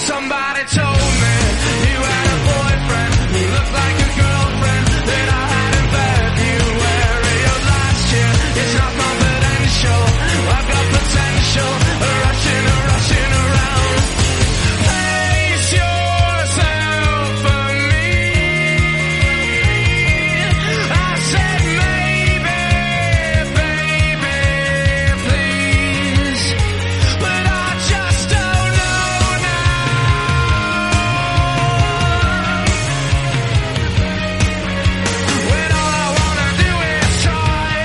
Somebody told me you had a boyfriend who looked like a girlfriend that I had in February of last year. It's not confidential, I've got potential, rushing around. Place yourself for me. I said maybe, baby, please, but I just don't know now. When all I wanna do is try.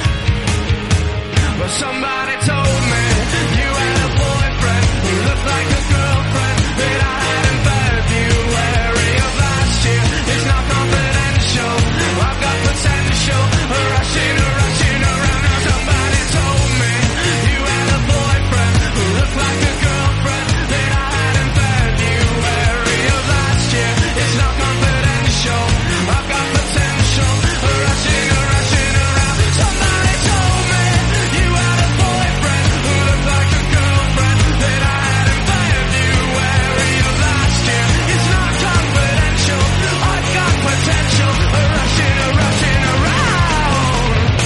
But somebody told me you had a boyfriend who looked like a girlfriend that I had in February of last year. It's not confidential, I've got potential, rushing around. Now somebody told me you had a boyfriend who looked like a girlfriend that I had in February of last year. It's not confidential, I've got potential, rushing around. Somebody told me you had a boyfriend who looked like a girlfriend that I had in February of last year. It's not confidential, I've got potential, rushing around.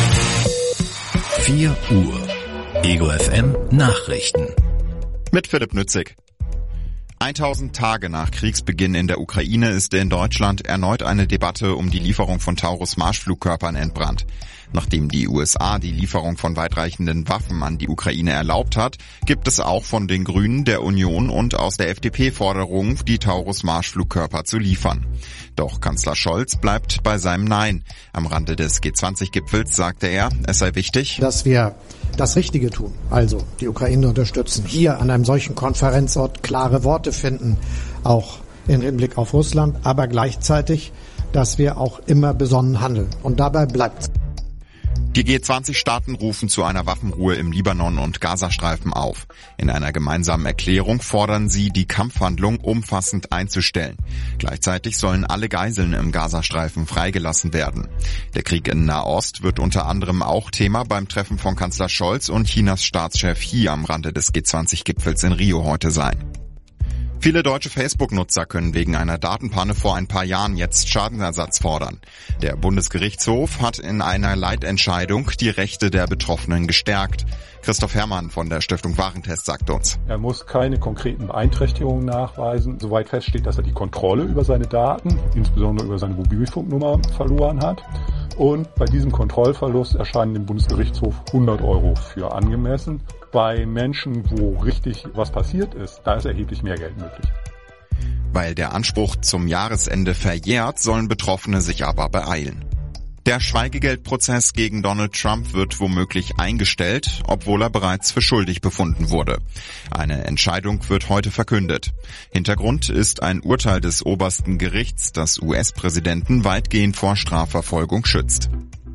4 Uhr. Ego FM Nachrichten. Mit Philipp Nützig. 1000 Tage nach Kriegsbeginn in der Ukraine ist in Deutschland erneut eine Debatte um die Lieferung von Taurus-Marschflugkörpern entbrannt. Nachdem die USA die Lieferung von weitreichenden Waffen an die Ukraine erlaubt hat, gibt es auch von den Grünen, der Union und aus der FDP Forderungen, die Taurus-Marschflugkörper zu liefern. Doch Kanzler Scholz bleibt bei seinem Nein. Am Rande des G20-Gipfels sagte er, es sei wichtig, dass wir das Richtige tun, also die Ukraine unterstützen, hier an einem solchen Konferenzort klare Worte finden, auch im Hinblick auf Russland, aber gleichzeitig, dass wir auch immer besonnen handeln. Und dabei bleibt. Die G20-Staaten rufen zu einer Waffenruhe im Libanon und Gazastreifen auf. In einer gemeinsamen Erklärung fordern sie, die Kampfhandlung umfassend einzustellen. Gleichzeitig sollen alle Geiseln im Gazastreifen freigelassen werden. Der Krieg in Nahost wird unter anderem auch Thema beim Treffen von Kanzler Scholz und Chinas Staatschef Xi am Rande des G20-Gipfels in Rio heute sein. Viele deutsche Facebook-Nutzer können wegen einer Datenpanne vor ein paar Jahren jetzt Schadenersatz fordern. Der Bundesgerichtshof hat in einer Leitentscheidung die Rechte der Betroffenen gestärkt. Christoph Herrmann von der Stiftung Warentest sagt uns: Er muss keine konkreten Beeinträchtigungen nachweisen, soweit feststeht, dass er die Kontrolle über seine Daten, insbesondere über seine Mobilfunknummer, verloren hat. Und bei diesem Kontrollverlust erscheinen dem Bundesgerichtshof 100 € für angemessen. Bei Menschen, wo richtig was passiert ist, da ist erheblich mehr Geld möglich. Weil der Anspruch zum Jahresende verjährt, sollen Betroffene sich aber beeilen. Der Schweigegeldprozess gegen Donald Trump wird womöglich eingestellt, obwohl er bereits für schuldig befunden wurde. Eine Entscheidung wird heute verkündet. Hintergrund ist ein Urteil des obersten Gerichts, das US-Präsidenten weitgehend vor Strafverfolgung schützt.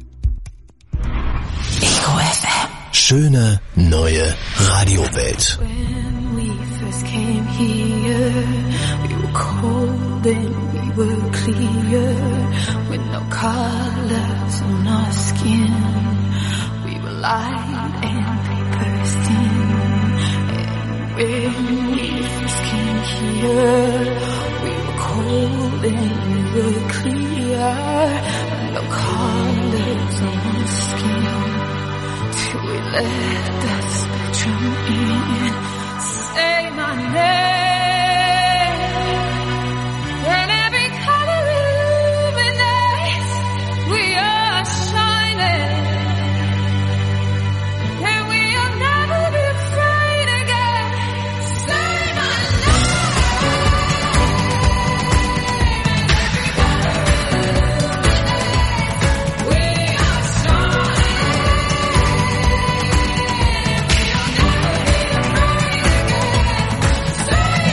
Ego FM. Schöne neue Radiowelt. When we first came here, we were cold and we were clear, with no colors on our skin. We were light and bursting. And when we first came here, we were cold and we were clear, with no colors on our skin. Till we let the spectrum in. Say my name, and every color illuminates. We are shining, and we'll never be afraid again. Say my name, and every color illuminates. We are shining. Say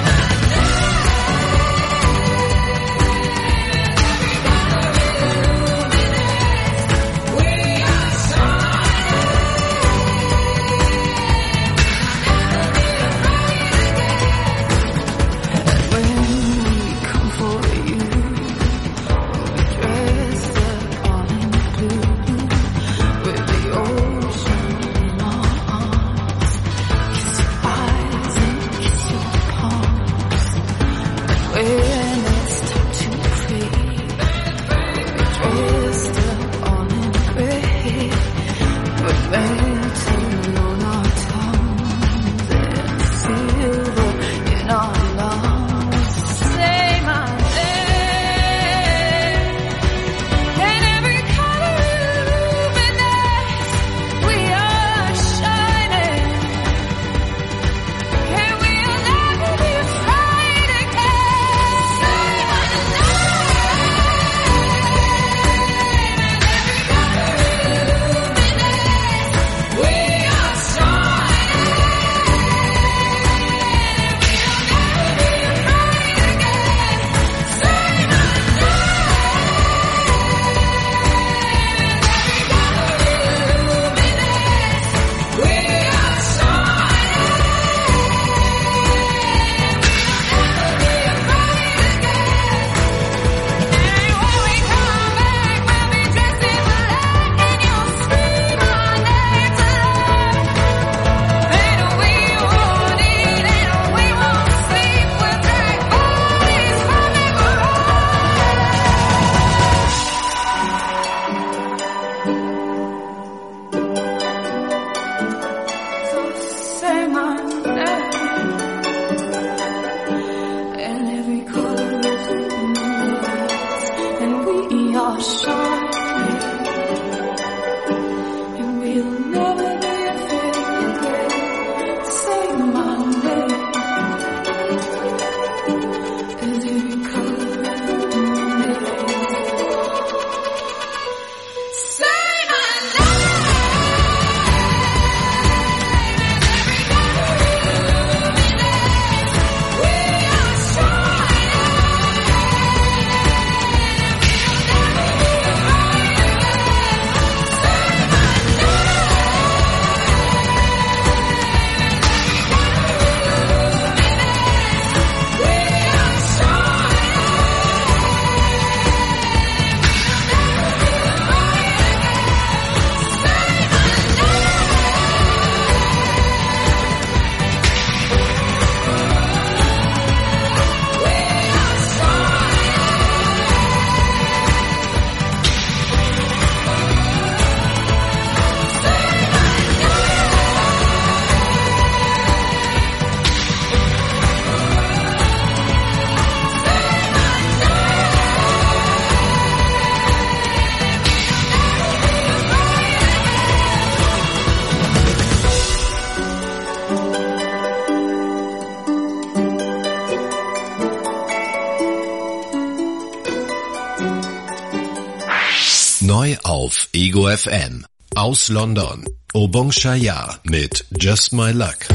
Neu auf Ego FM. Aus London. Obong Shaya mit Just My Luck.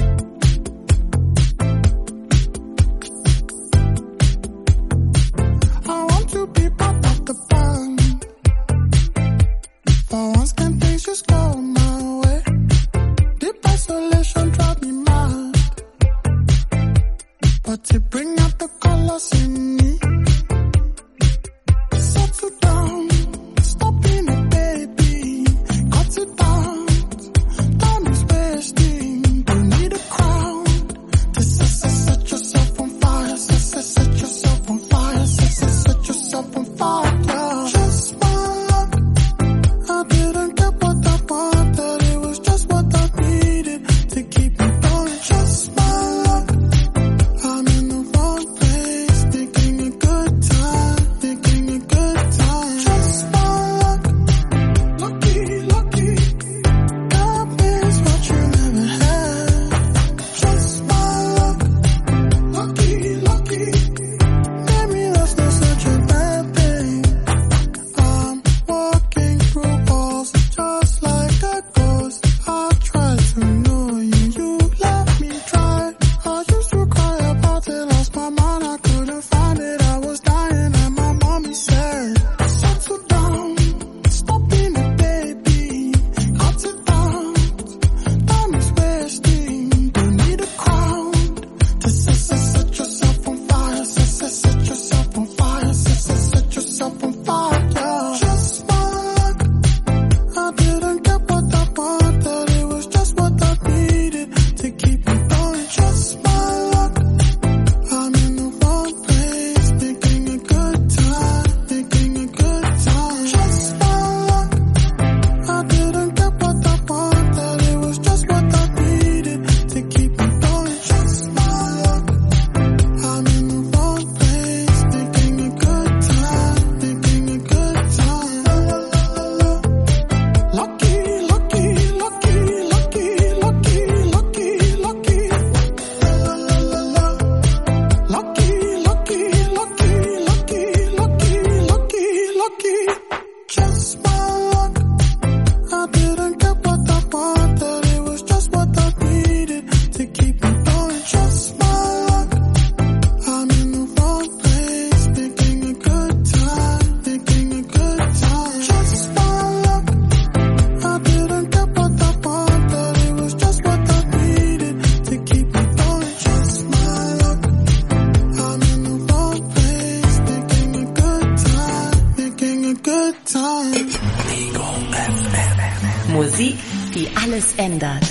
Musik, die alles ändert.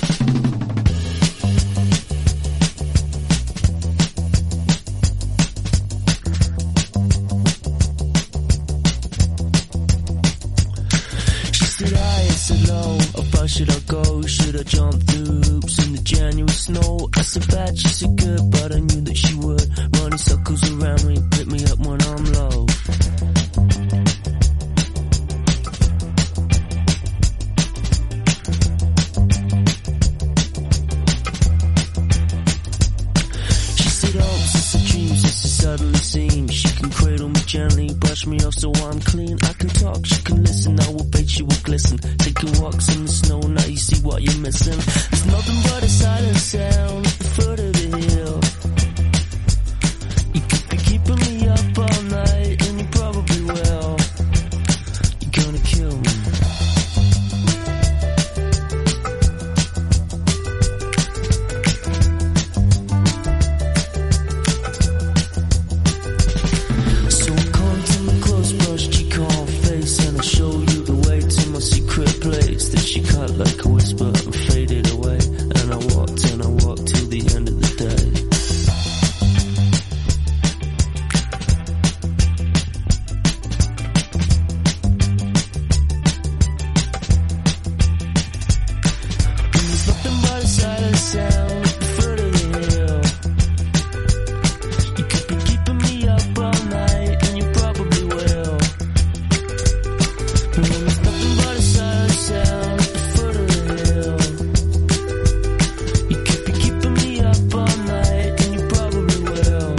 Should I go? Should I jump through hoops in the January snow? I said bad, she said good, but I knew that she would. Running circles around me, pick me up when I'm low. subtly seen. She can cradle me gently, brush me off so I'm clean. I can talk, she can listen, I will bait, she will glisten. Taking walks in the snow, now you see what you're missing. There's nothing but a silent sound at the foot of the hill. You could be keeping me up all night, and you probably will. You're gonna kill me. So come to me close, brush cheek on face, and I'll show you the way to my secret place. That she cut like a whisper and faded away. And I walked till the end of the day. There's nothing but a silent sound at the foot of the hill. You could be keeping me up all night, and you probably will. There's nothing but a silent sound at the foot of the hill. You could be keeping me up all night, and you probably will.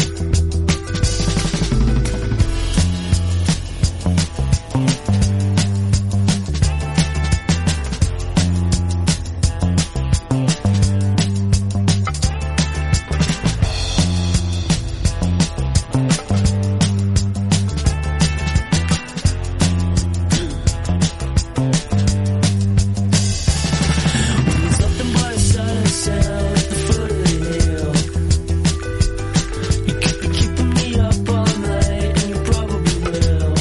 There's nothing but a silent sound at the foot of the hill. You could be keeping me up all night, and you probably will.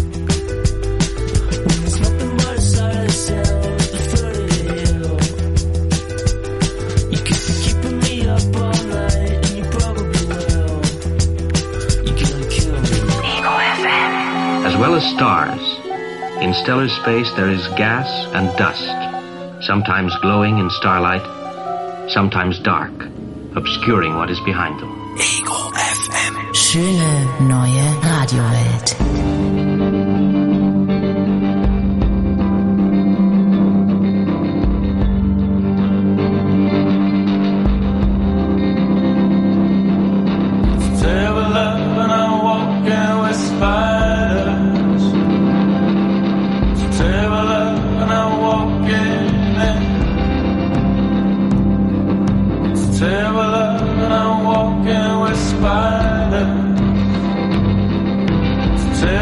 There's nothing but a silent sound at the foot of the hill. You could be keeping me up all night, and you probably will. You're gonna kill me. As well as stars, in stellar space there is gas and dust, sometimes glowing in starlight, sometimes dark, obscuring what is behind them. Schöne neue Radiowelt. Table up and I'm walking with spiders. Table up and I'm walking in. Table up and I'm walking with spiders.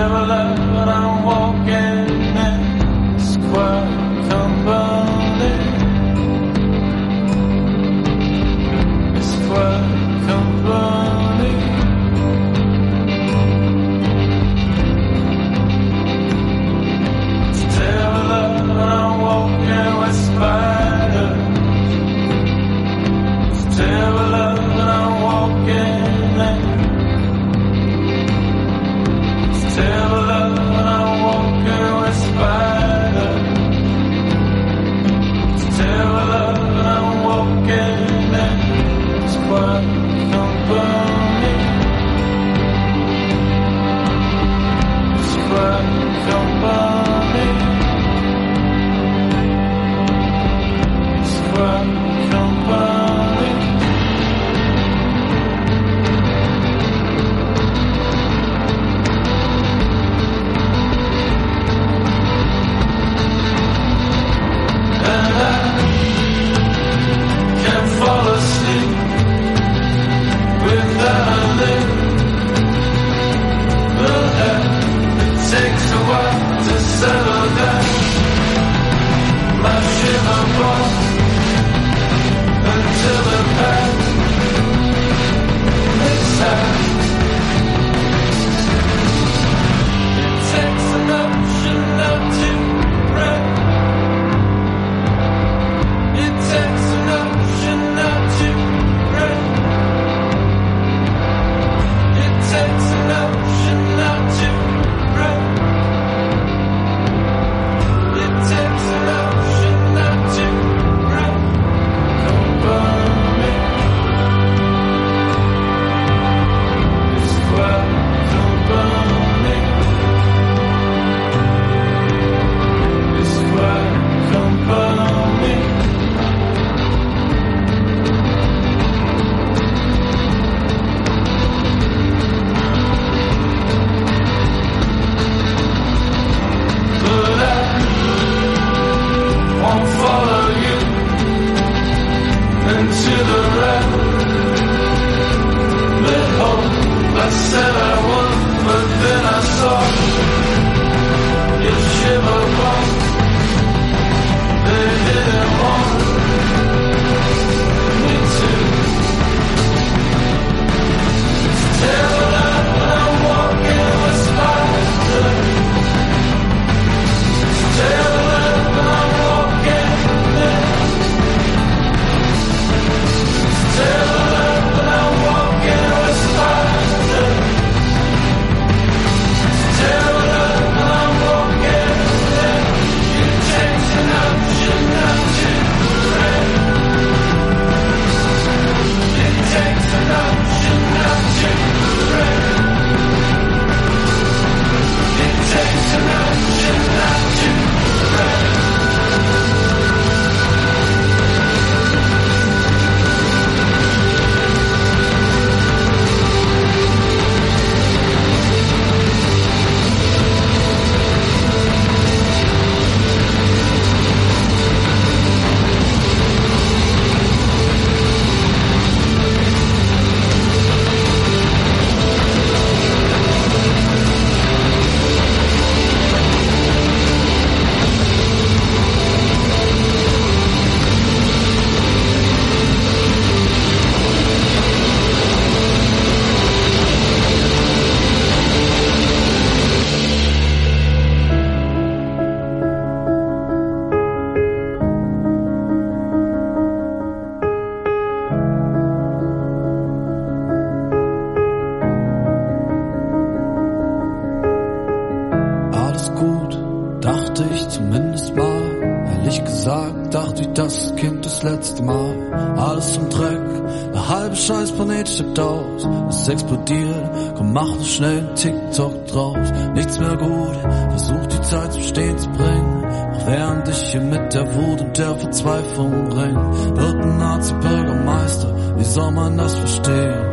dachte ich zumindest mal. Ehrlich gesagt dachte ich, das Kind das letzte Mal. Alles im Dreck, der halbe scheiß Planet stirbt aus. Es explodiert, komm mach nur schnell einen TikTok draus. Nichts mehr gut, versuch die Zeit zum Stehen zu bringen. Auch während ich hier mit der Wut und der Verzweiflung ring. Wird ein Nazi-Bürgermeister, wie soll man das verstehen?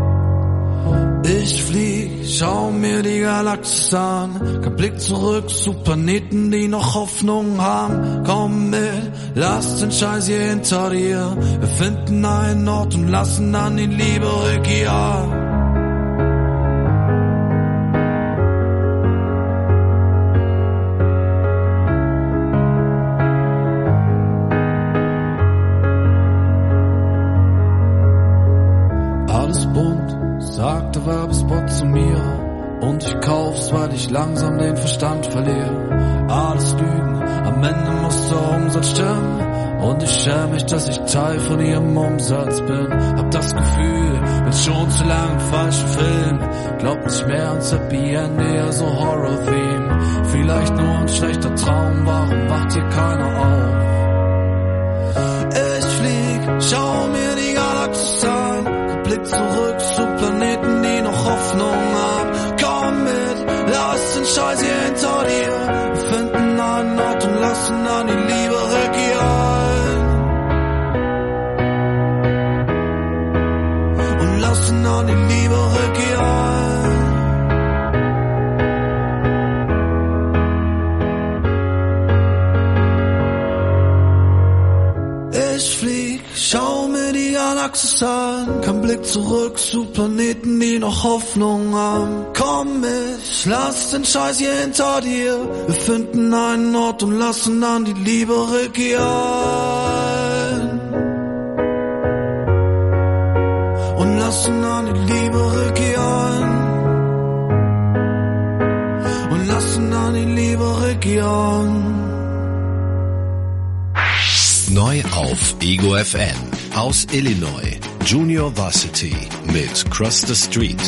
Ich flieg, schau mir die Galaxis an. Kein Blick zurück zu Planeten, die noch Hoffnung haben. Komm mit, lass den Scheiß hier hinter dir. Wir finden einen Ort und lassen dann die Liebe regieren. Alles bunt, sagt der Werbespot zu mir. Und ich kauf's, weil ich langsam den Verstand verliere. Alles Lügen, am Ende muss der Umsatz stimmen. Und ich schäme mich, dass ich Teil von ihrem Umsatz bin. Hab das Gefühl, bin schon zu lange im falschen Film. Glaub nicht mehr ans Happy End, eher so Horror-Theme. Vielleicht nur ein schlechter Traum, warum wacht hier keiner auf? Ich flieg, schau mir die Galaxis an. Blick zurück zu Planeten, die noch Hoffnung haben. Komm mit, lass den Scheiß hier hinter dir. Wir finden einen Ort und lassen dann die Liebe regieren. Und lassen dann die Liebe regieren. Ich flieg, schau mir die Galaxis an. Kein Blick zurück zu Planeten, die noch Hoffnung haben. Komm mit, lass den Scheiß hier hinter dir. Wir finden einen Ort und lassen dann die Liebe regieren. Und lassen dann die Liebe regieren. Und lassen dann die Liebe regieren. Neu auf Ego FM. Aus Illinois. Junior Varsity mit Cross the Street.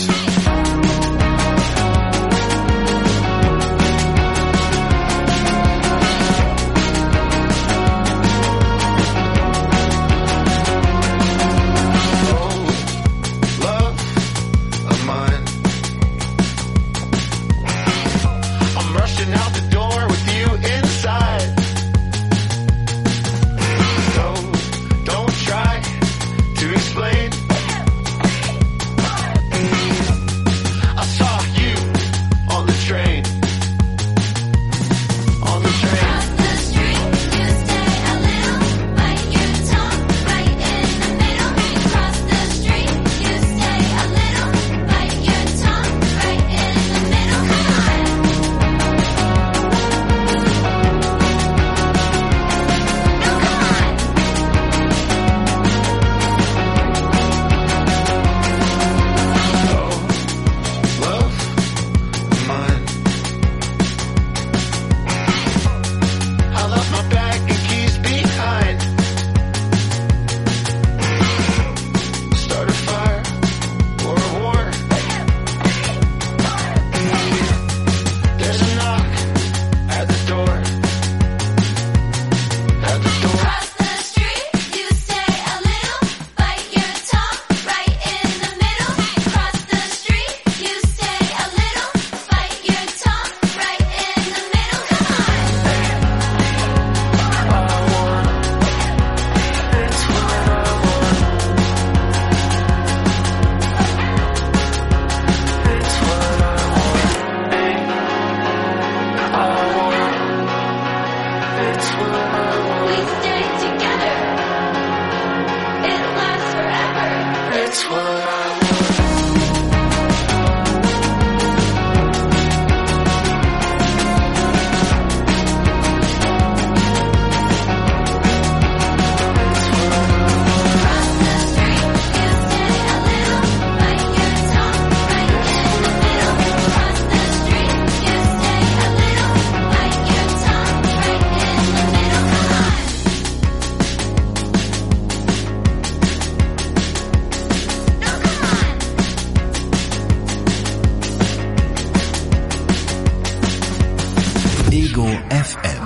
Ego FM.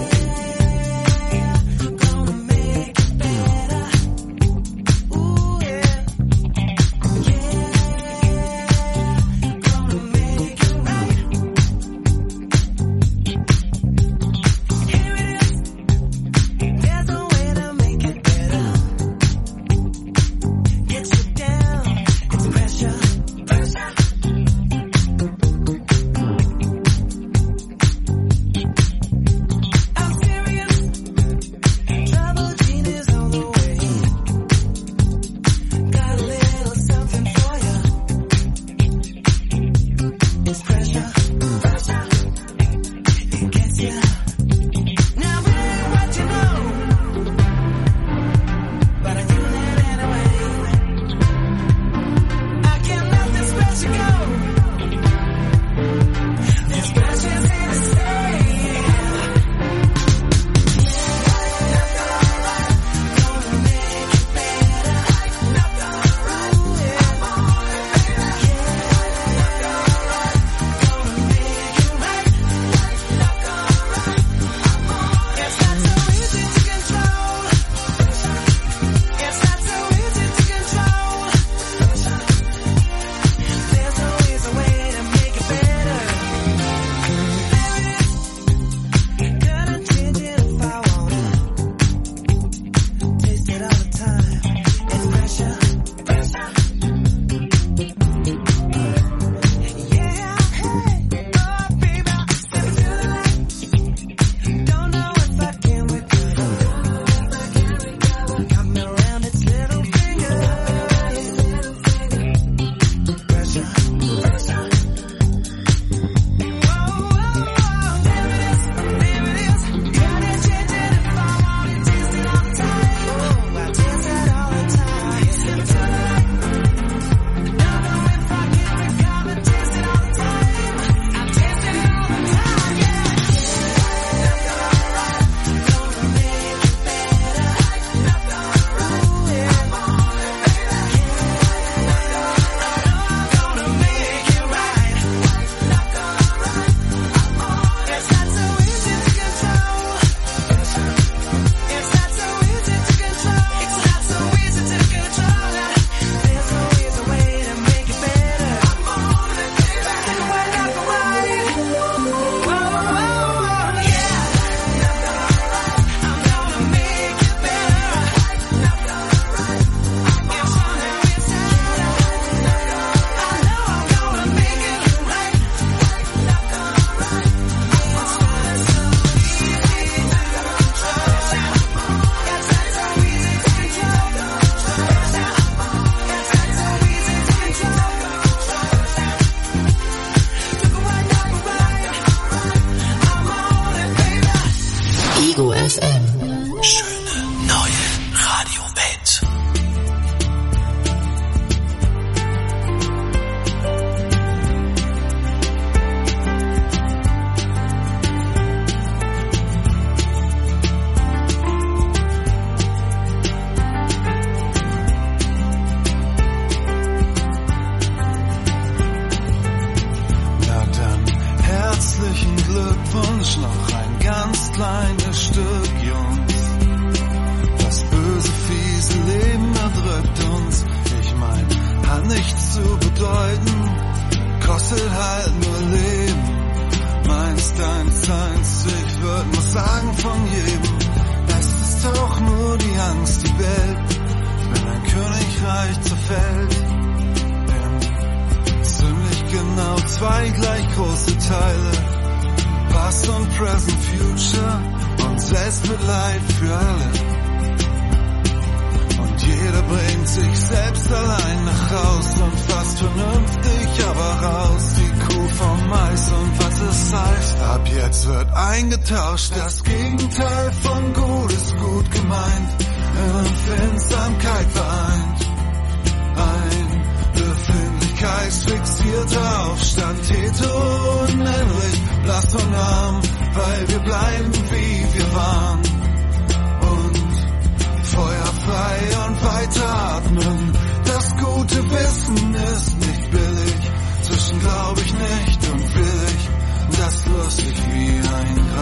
Ego FM. Schöne neue Radiowelt. Na dann, herzlichen Glückwunsch, noch ein ganz kleines Stück, Jungs. Das böse, fiese Leben erdrückt uns. Ich mein, hat nichts zu bedeuten, kostet halt nur Leben. Meins, deins, seins, ich würd mal sagen von jedem. Es ist doch nur die Angst, die Welt, wenn ein Königreich zerfällt. In ziemlich genau 2 gleich große Teile. Past und Present, Future und Selbstmitleid für alle. Und jeder bringt sich selbst allein nach Haus und fast vernünftig, aber raus die Kuh vom Mais und was es heißt. Ab jetzt wird eingetauscht, das Gegenteil von gut ist gut gemeint, in Empfindsamkeit vereint. Ein befindlichkeitsfixierter Aufstand, Täter unendlich, blass und arm, weil wir bleiben wie wir waren. Und feuerfrei und weiteratmen, das gute Wissen ist nicht billig, zwischen glaub ich nicht und will ich, das lustig wie ein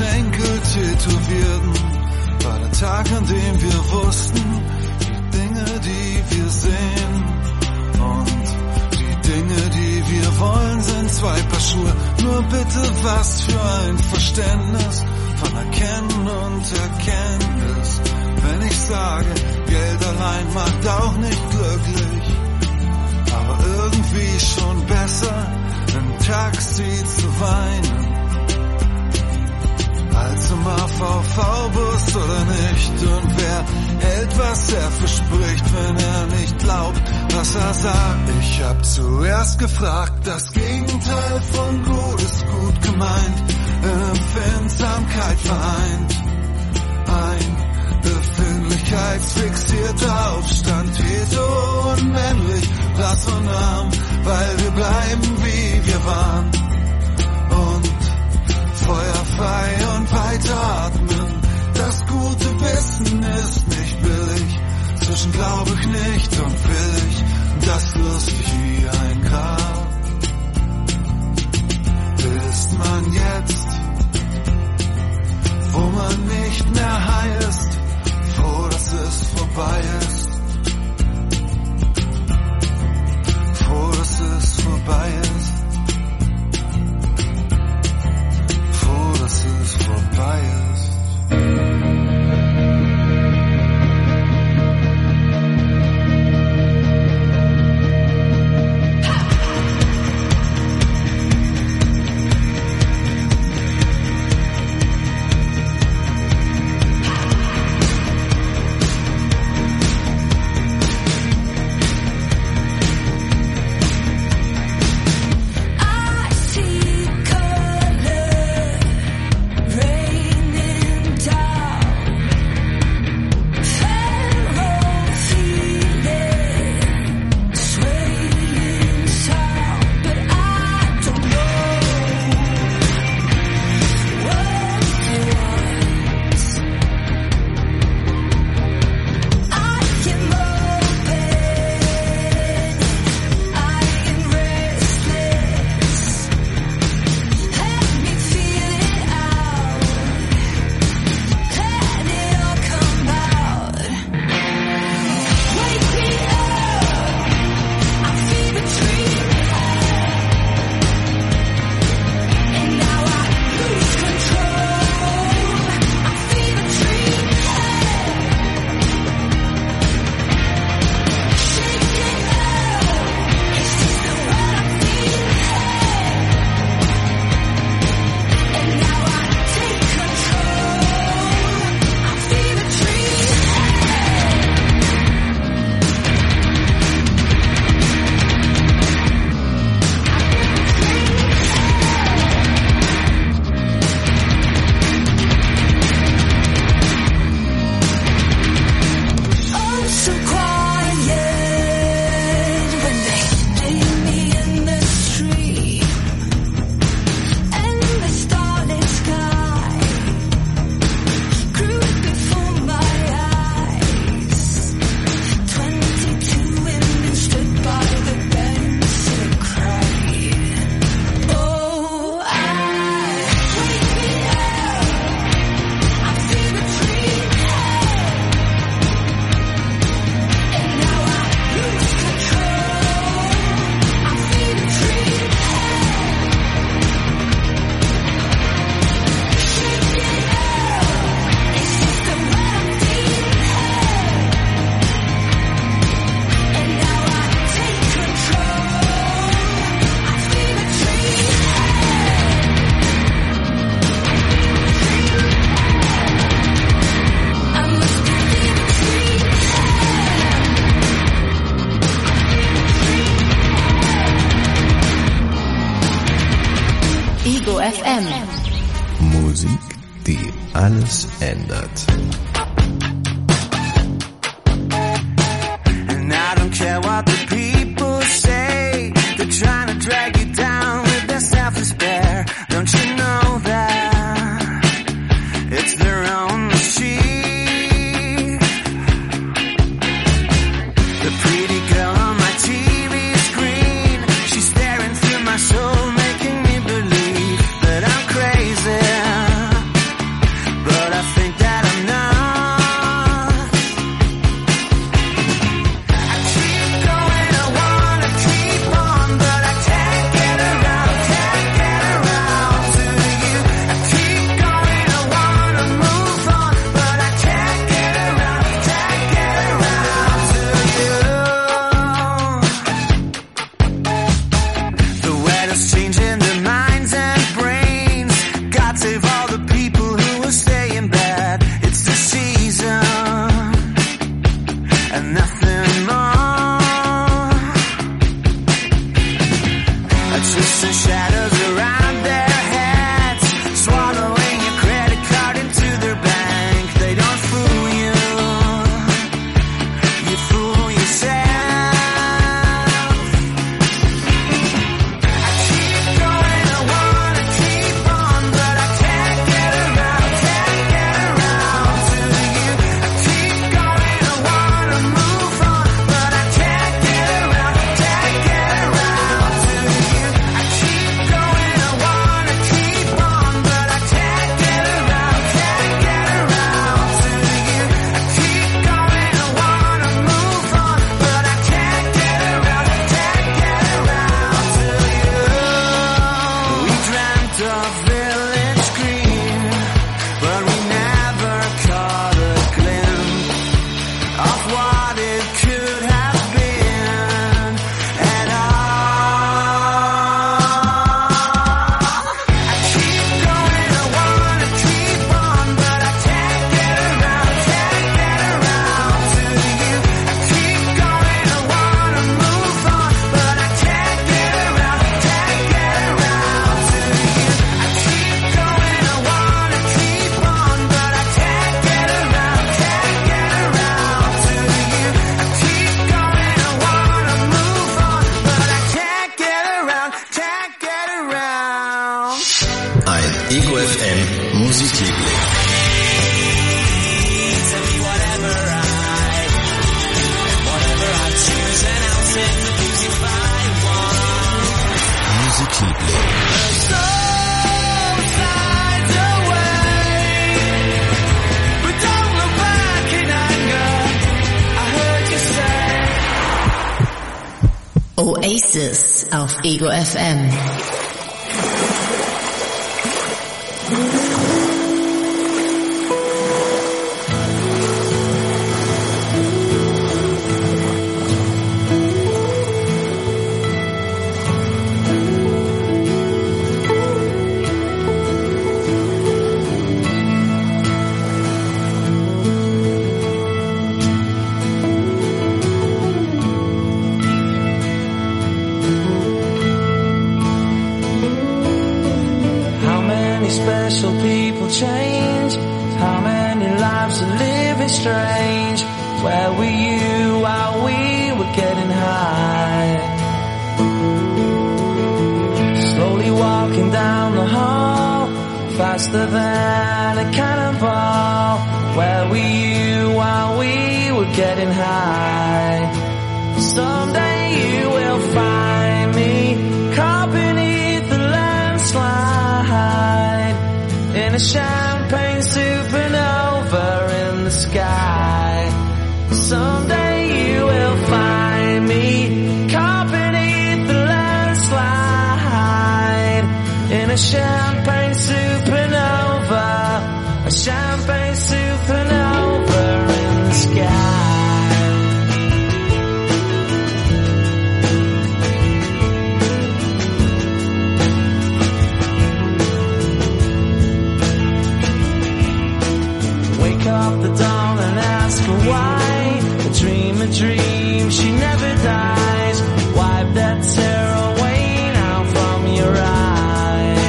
Schenkel tätowierten, war der Tag, an dem wir wussten, die Dinge, die wir sehen und die Dinge, die wir wollen, sind zwei Paar Schuhe. Nur bitte, was für ein Verständnis von Erkennen und Erkenntnis. Wenn ich sage, Geld allein macht auch nicht glücklich, aber irgendwie schon besser, im Taxi zu weinen, als im AVV-Bus oder nicht. Und wer hält, was er verspricht, wenn er nicht glaubt, was er sagt? Ich hab zuerst gefragt, das Gegenteil von gut ist gut gemeint, in Empfindsamkeit vereint. Ein befindlichkeitsfixierter Aufstand, hetero und männlich, blass und arm, weil wir bleiben, wie wir waren. Und feuerfrei und weiteratmen, das gute Wissen ist nicht billig, zwischen glaub ich nicht und will ich, das lustig wie ein Grab. Ist man jetzt, wo man nicht mehr heißt, froh, dass es vorbei ist, froh, dass es vorbei ist, froh, dass es vorbei ist. Ego FM. Musik, die alles ändert. And I don't care what the people say, they're trying to drag you down with their self-despair. Don't you know that it's their own machine? The pretty girl on my TV screen, she's staring through my soul, making me believe that I'm crazy. the village green, but we never caught a glimpse of what it could have been at all. I keep going, I wanna keep on, but I can't get around to you. I keep going, I wanna move on, but I can't get around to you. I keep going, I wanna keep on, but I can't get around to you. I keep going, I wanna move on, but I can't get around. Ein Ego FM Musikliebling. Musikliebling. Sides away, but don't look back in anger. I heard you say. Oasis auf Ego FM. How many special people change? How many lives are living strange? Where were you while we were getting high? Slowly walking down the hall, faster than a cannonball. Where were you while we were getting high? Someday you will find me caught beneath the landslide in a champagne supernova in the sky. Someday you will find me caught beneath the landslide in a champagne supernova, a champagne supernova in the sky. Wake up the dawn and ask her why. A dream, she never dies. Wipe that tear away now from your eye.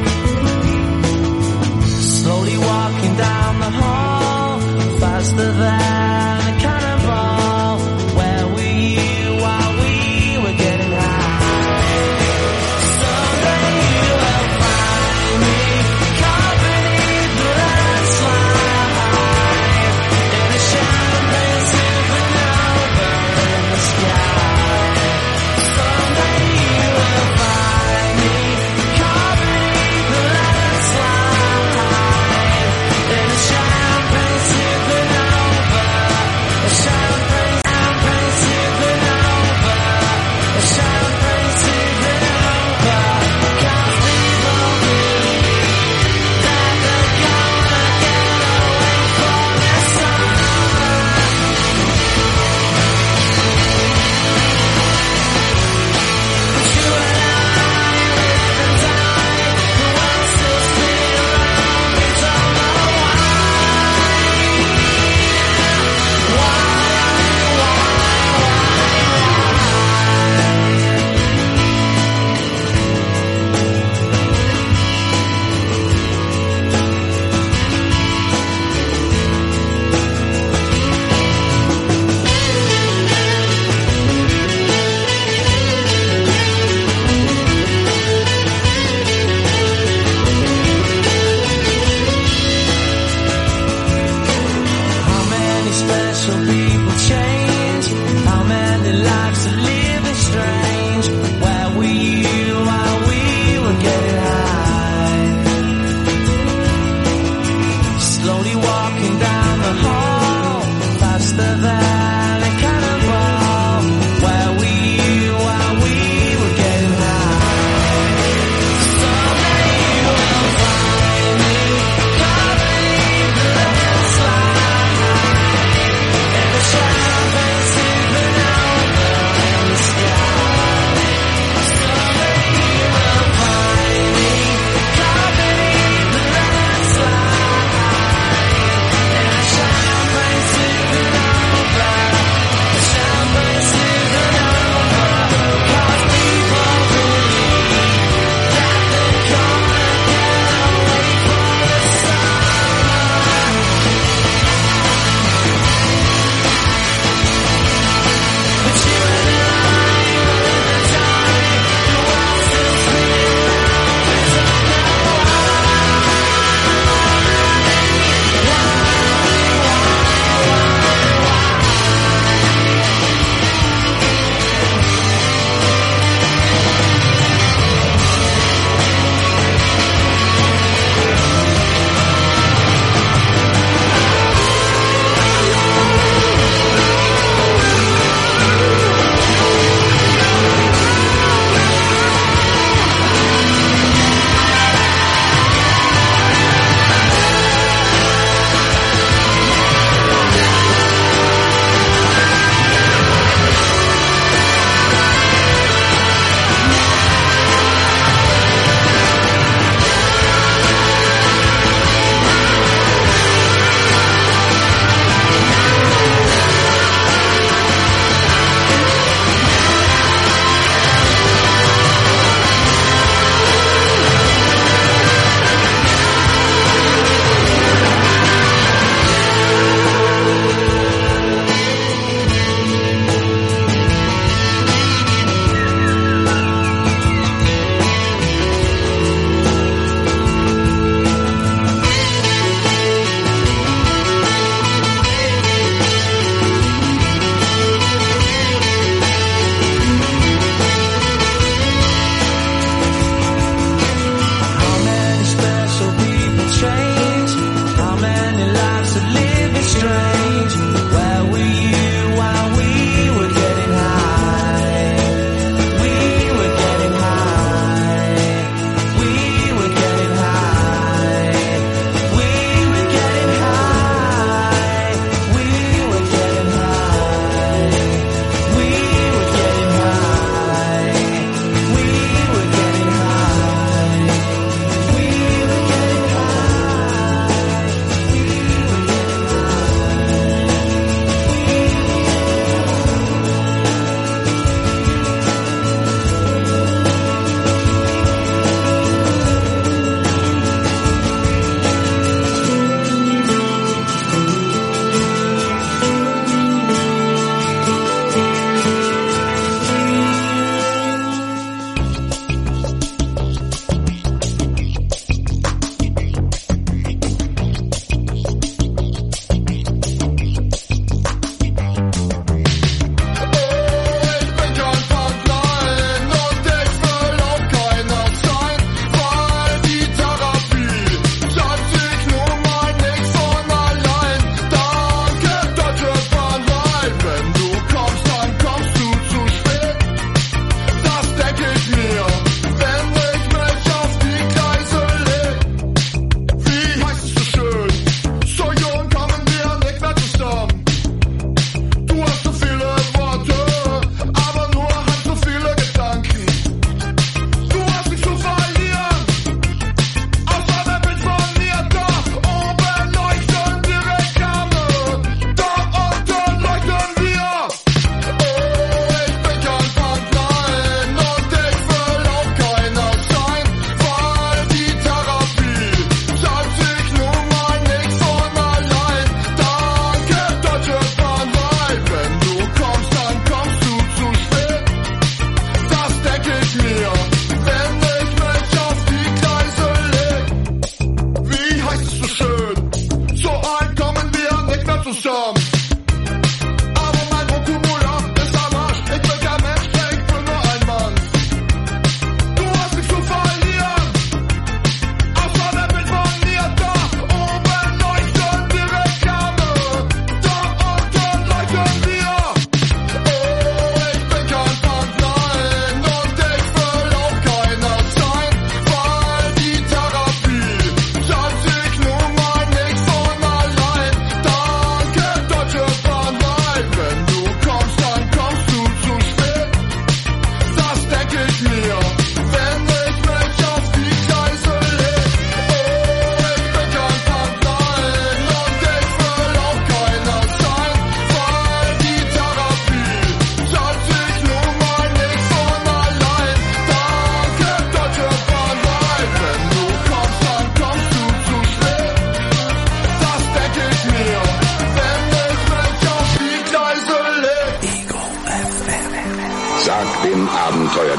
Slowly walking down the hall, faster than a cannonball. Where were you while we were getting high? Someday you will find me caught beneath the landslide in a champagne supernova in the sky.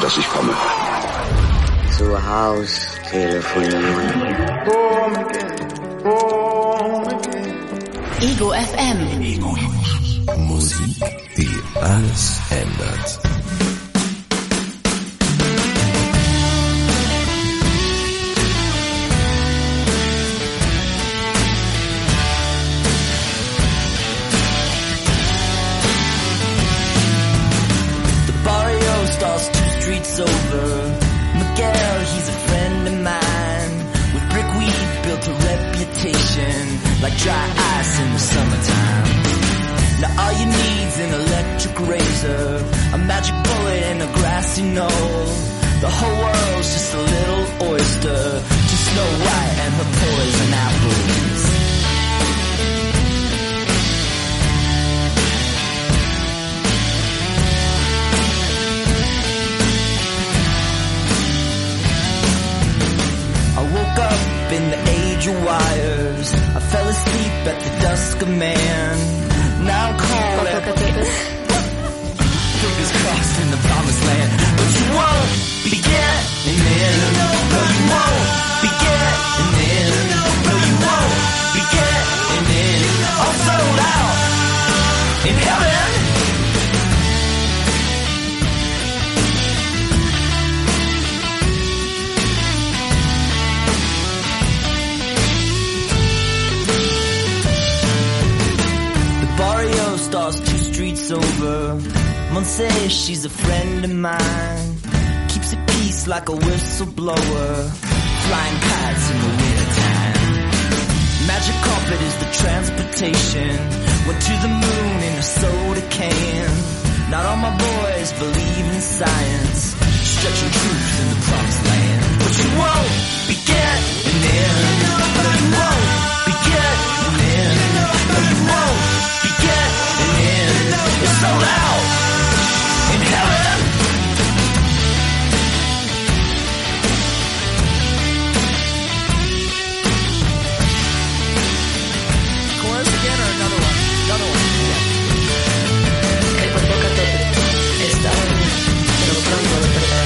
dass ich komme. Zu Haus telefonieren. Ego FM. Musik, die alles ändert. Over. Miguel, he's a friend of mine. With brickweed built a reputation like dry ice in the summertime. Now all you need's an electric razor, a magic bullet and a grassy knoll. The whole world's just a little oyster to Snow White and her poison apples. In the age of wires, I fell asleep at the dusk of man. Now I'm cold fingers crossed in the promised land. But you won't be getting in. No, you won't be getting in. No, you won't be getting in. I'm sold out in heaven. Stars 2 streets over. Monse, she's a friend of mine. Keeps it peace like a whistleblower. Flying kites in the wintertime. Magic carpet is the transportation. Went to the moon in a soda can. Not all my boys believe in science. Stretching truth in the promised land. But you won't be getting in. No, you won't be getting in. No, you won't be getting in. It's so loud in heaven. Chorus again or another one? Another one. Esta pero pronto lo perderá.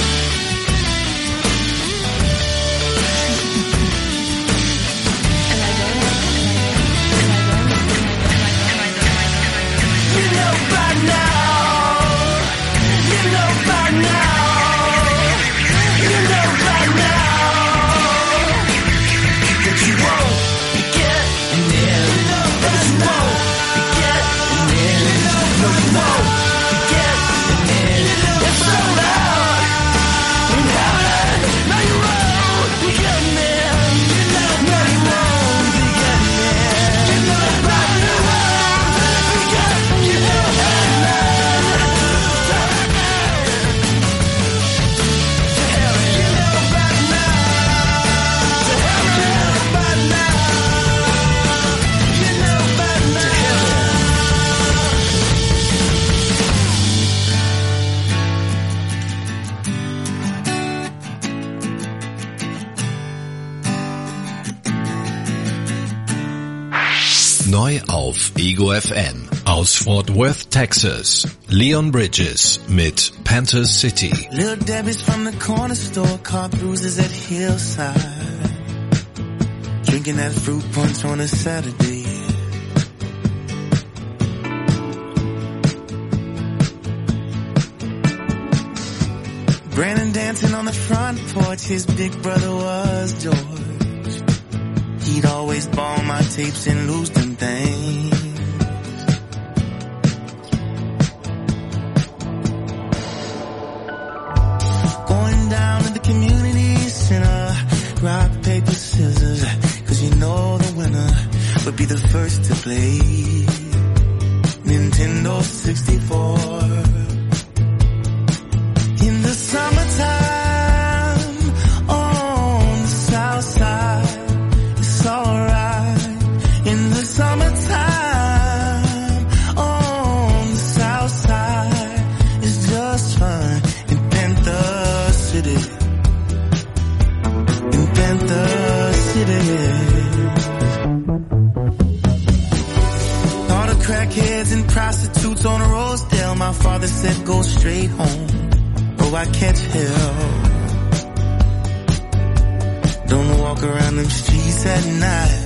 Neu auf Ego FM aus Fort Worth, Texas. Leon Bridges mit Panther City. Little Debbie's from the corner store, car bruises at Hillside. Drinking that fruit punch on a Saturday. Brandon dancing on the front porch, his big brother was George. He'd always borrow my tapes and lose them things. Going down to the community center, rock, paper, scissors, 'cause you know the winner would be the first to play Nintendo 64. In the summertime, on the south side, it's alright. In the summertime, on the south side, it's just fun. In Panther City, in Panther City. All the crackheads and prostitutes on Rosedale, my father said go straight home. so I catch hell. Don't walk around them streets at night.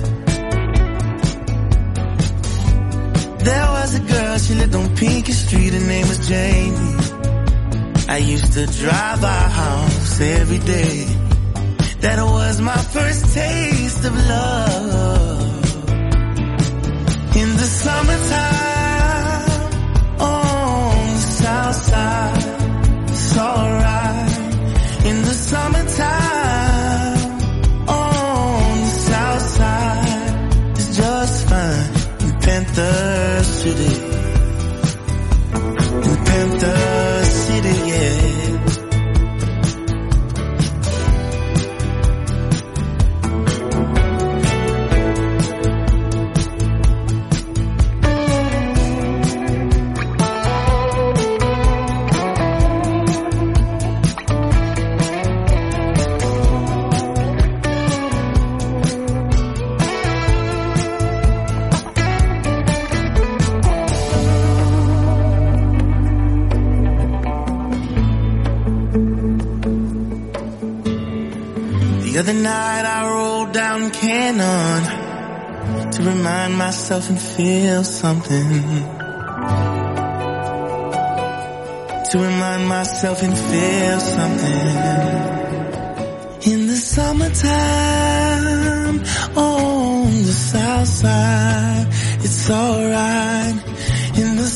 There was a girl, she lived on Pinky Street, her name was Jamie. I used to drive our house every day. That was my first taste of love. In the summertime, on the south side, it's alright. In the summertime, on the south side, it's just fine. In Panther City, in Panther City, yeah. The other night I rolled down Cannon to remind myself and feel something. To remind myself and feel something. In the summertime, on the south side, it's alright. In the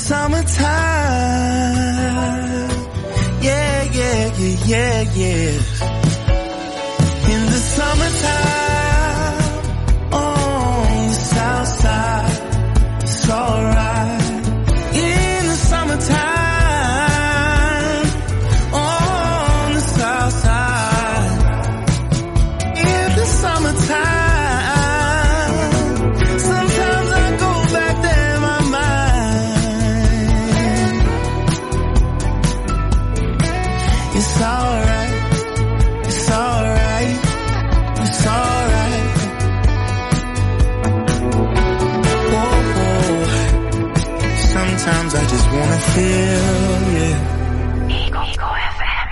summertime, yeah, yeah, yeah, yeah, yeah. In the summertime, on the south side, it's alright. In the summertime, on the south side, in the summertime, sometimes I go back there in my mind. It's alright, it's alright. It's alright. Oh, oh. Sometimes I just wanna feel, yeah. Ego FM.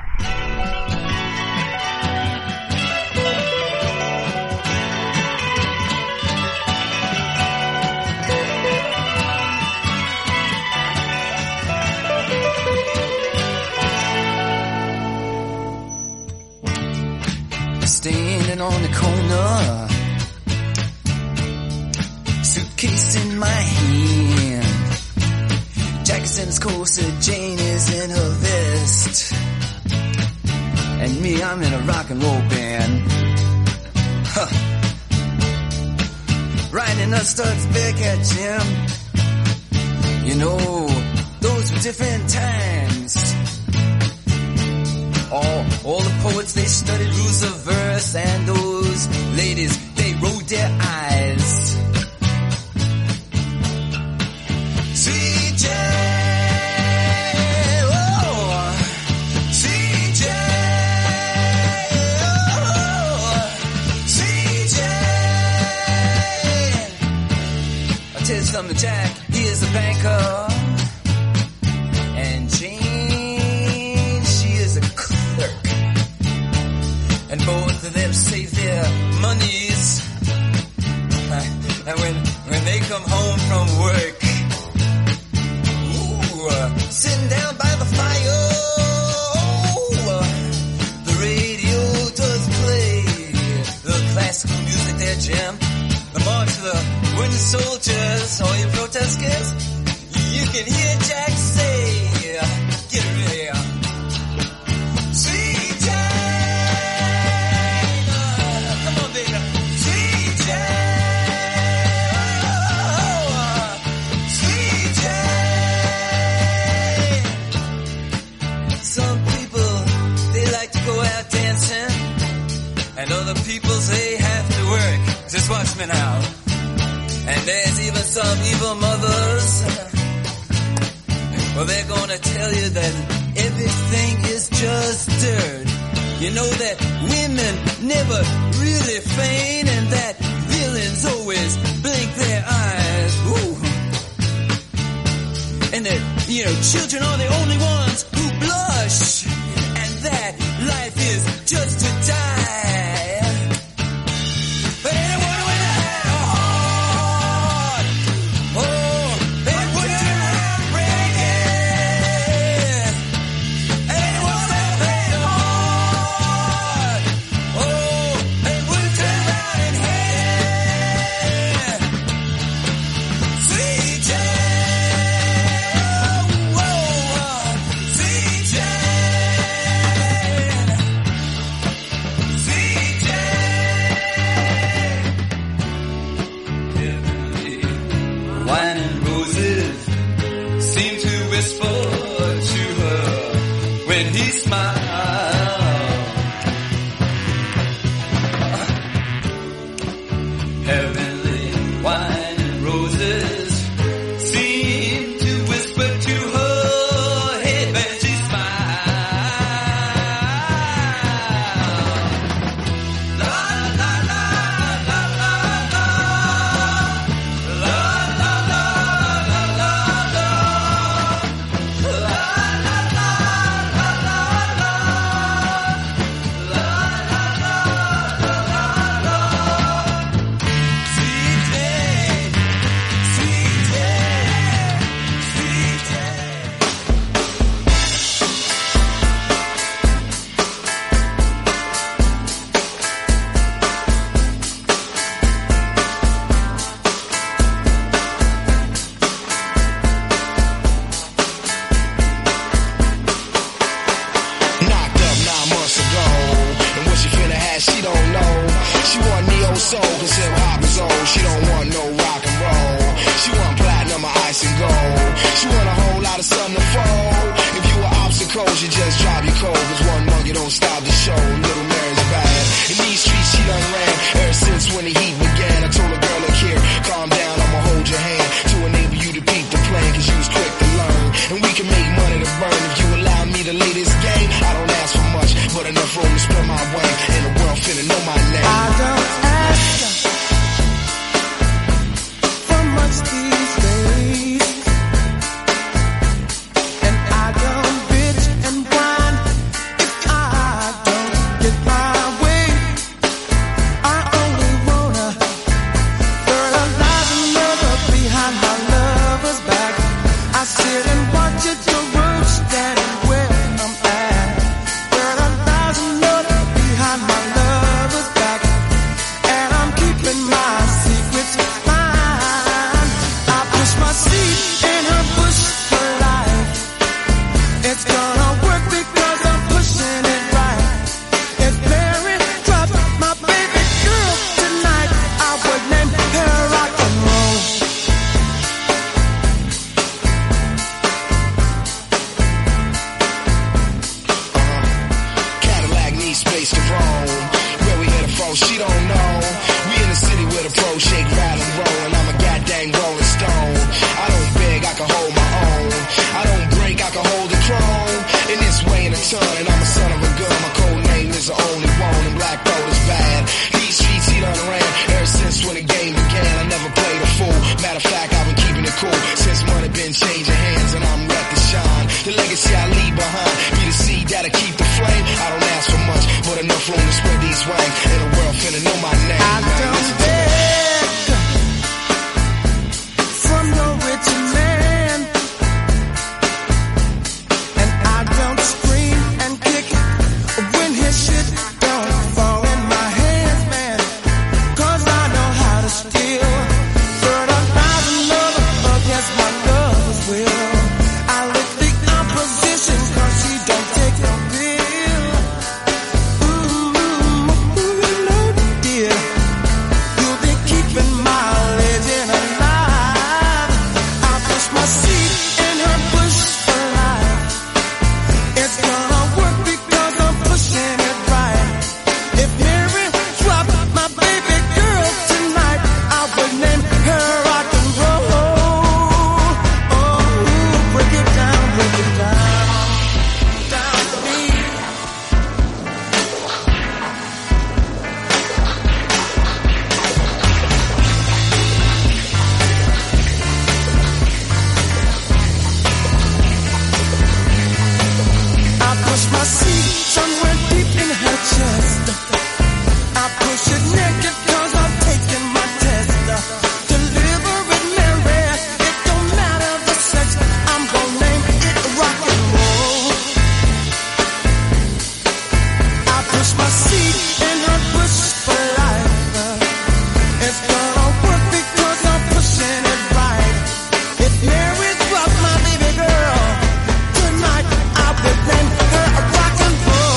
Standing on the corner, suitcase in my hand, Jack's in his corset, Jane is in her vest, and me, I'm in a rock and roll band. Huh. Riding a Studs Bearcat Jim. You know, those were different times. All the poets, they studied rules of verse, and those ladies, they rolled their eyes. CJ, oh, CJ, oh, CJ. I'll tell you something, Jack, he is a banker, and Jane, she is a clerk. And both of them save their monies. And when they come home from work, sitting down by the fire, the radio does play the classical music there, Jim. The march of the wooden soldiers, all you protesters, you can hear Jack say, get ready. And other people say have to work. Just watch me now. And there's even some evil mothers. Well, they're gonna tell you that everything is just dirt. You know that women never really faint, and that villains always blink their eyes. Ooh. And that, children are the only ones who blush. Heavenly wine and roses seem to whisper to her head when she smiles. La la la la la la. La la la la la la. La la la la la la. La la la la la. Sweet day, sweet day, sweet day. Knocked up 9 months ago, and what she finna have, she don't know. She want neo soul, cause hip hop is old. She don't want no rock and roll. She want platinum or ice and gold. She want a whole lot of sun to fold. If you were obstacles, you just drive your cold. Cause one monkey don't stop the show. Little Mary's bad. In these streets, she done ran ever since when the heat began. I told a girl, look here, calm down, I'ma hold your hand to enable you to peep the plan, cause you was quick to learn. And we can make money to burn if you allow me to lay this game. I don't ask for much, but enough room to spread my wing. And the world finna know my name. I don't ask for much these days, and I don't bitch and whine if I don't get my way. I only wanna fertilize another behind my lover's back. I sit and watch it go